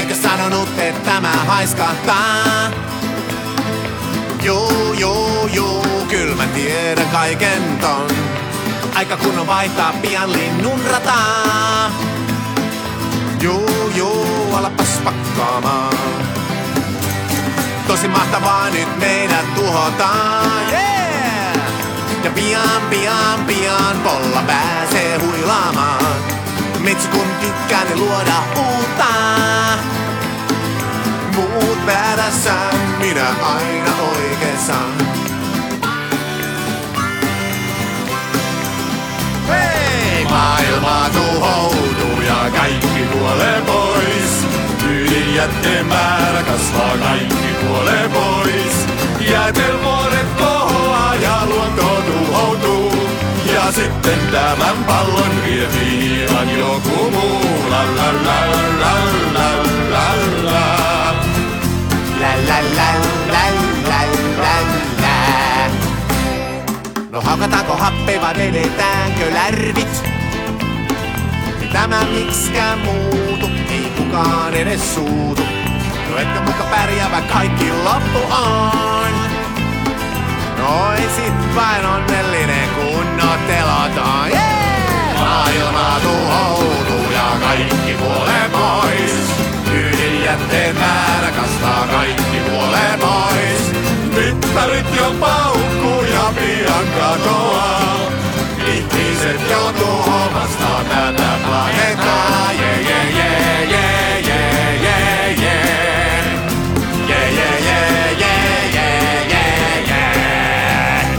Eikö sanonut, että tämä haiskahtaa? Juu, kyllä mä tiedän kaiken ton. Aika kun on vaihtaa pian linnun rataa. Juu, alapas pakkaamaan. Tosi mahtavaa nyt meidät tuhotaan. Yeah! Ja pian polla pääsee huilaamaan. Metsi kun tykkään luoda uutta. Muut väärässä, minä aina oikeassa. Hei! Maailma tuhoutuu ja kaikki kuolee pois. Ydinjätteen määrä kasvaa, kaikki kuolee pois. Jätelvuoret kohoaa ja luonto tuhoutuu. Ja sitten tämän pallon vie ihan joku muu. La la la la la la la. La la la la la la la. No haukataanko happea vai vedetäänkö lärvit? Ei tämä miksikään muutu, ei kukaan edes suutu. No etkö muka pärjäävä kaikki loppu on. No ei sit vain onnellinen kun ottelotaan. Yeah! Maailma tuhoutuu ja kaikki kuolee pois. Ydinjätteen määrä kasvaa, kaikki kuolee pois. Mittarit jo paukkuu ja pian katoaa. Ihmiset joutuu omasta tätä planeettaa. Yeah, yeah, yeah, yeah, yeah, yeah, yeah. Yeah, yeah, yeah, yeah, yeah, yeah, yeah.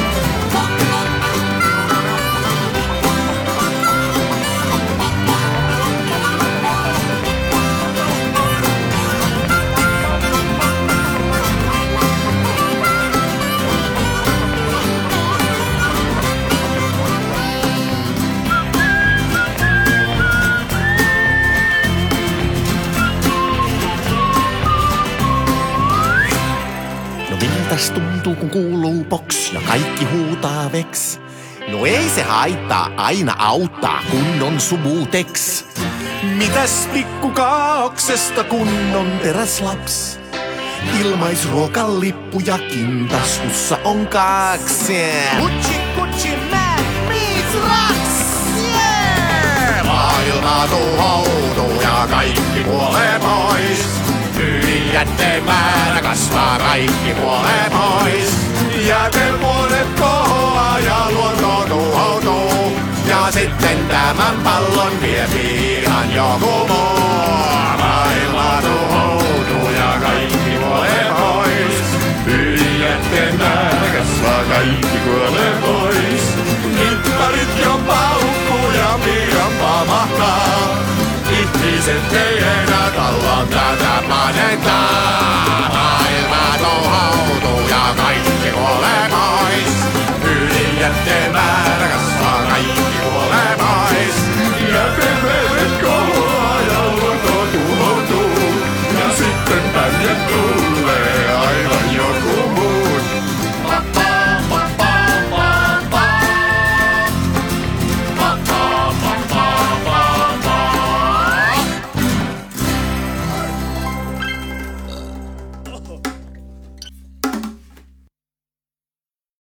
Miltäs tuntuu kun kuuluu box ja kaikki huutaa veks? No ei se haittaa, aina auttaa kunnon sumuuteks. Mitäs pikkukaauksesta kunnon teräslaps? Ilmaisruokalippujakin taskussa on 2. Kutsi, mad meets rocks, yeah! Maailma tuhoutuu ja kaikki kuolee pois. Ydinjätteen määrä kasvaa, kaikki kuolee pois. Jätevuoret kohoaa ja luonto tuhoutuu. Ja sitten tämän pallon vie ihan joku muu. Maailma tuhoutuu ja kaikki kuolee pois. Ydinjätteen määrä kasvaa, kaikki kuolee pois. Mittarit jo paukkuu ja pian pamahtaa. Ihmiset ei enää tallaa tätä planeettaa. Maailma tuhoutuu ja